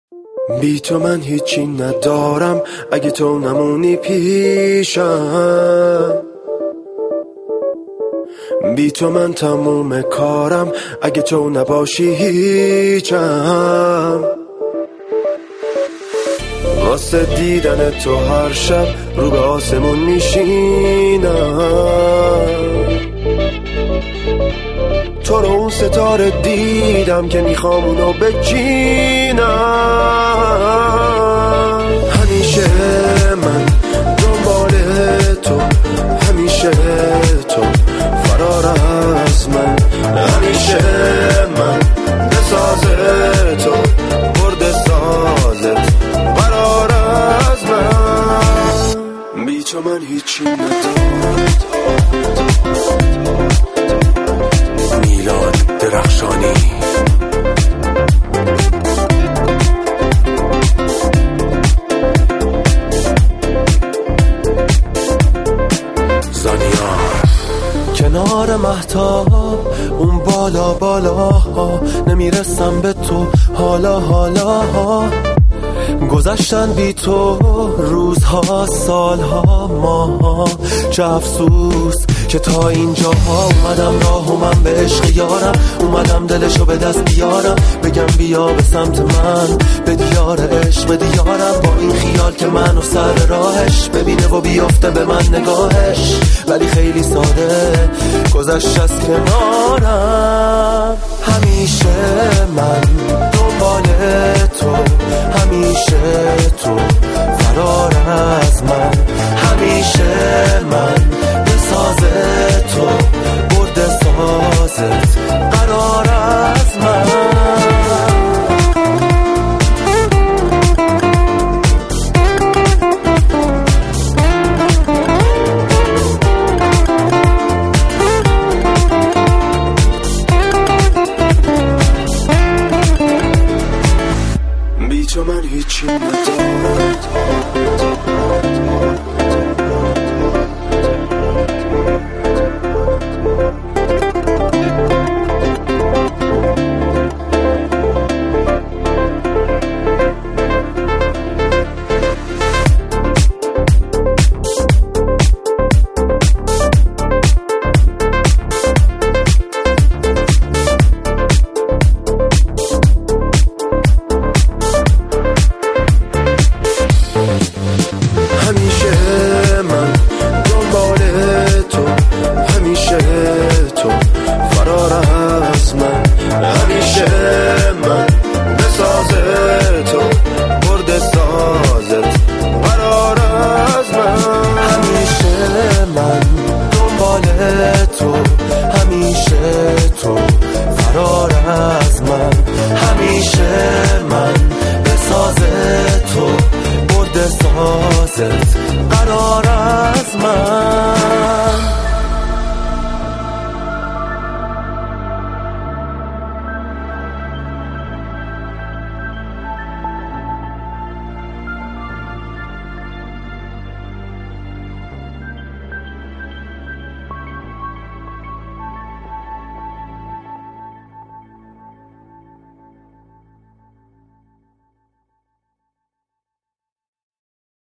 بی تو من هیچی ندارم، اگه تو نمونی پیشم. بی تو من تموم کارم، اگه تو نباشی هیچم. واسه دیدن تو هر شب رو به آسمون میشینم. تو رو اون ستاره دیدم که میخوام اونو بچینم. همیشه من دنبال تو، همیشه تو فرار از من. همیشه من بساز تو، برد سازت فرار از من. بی تو من هیچی ندارم. میلاد درخشانی. کنار مهتاب اون بالا بالاها، نمیرسم به تو حالا حالا. گذشتن بی تو روزها، سالها، ماها. چه افسوس که تا اینجاها اومدم راه و من به عشق یارم. اومدم دلشو به دست بیارم، بگم بیا به سمت من، به دیار عشق، به دیارم. با این خیال که منو سر راهش ببینه و بیافته به من نگاهش. ولی خیلی ساده گذشت از کنارم. همیشه من دنبال تو، همیشه تو فرار از من. همیشه من بساز تو، برد سازت قرار از من. بی تو من هیچی ندارم.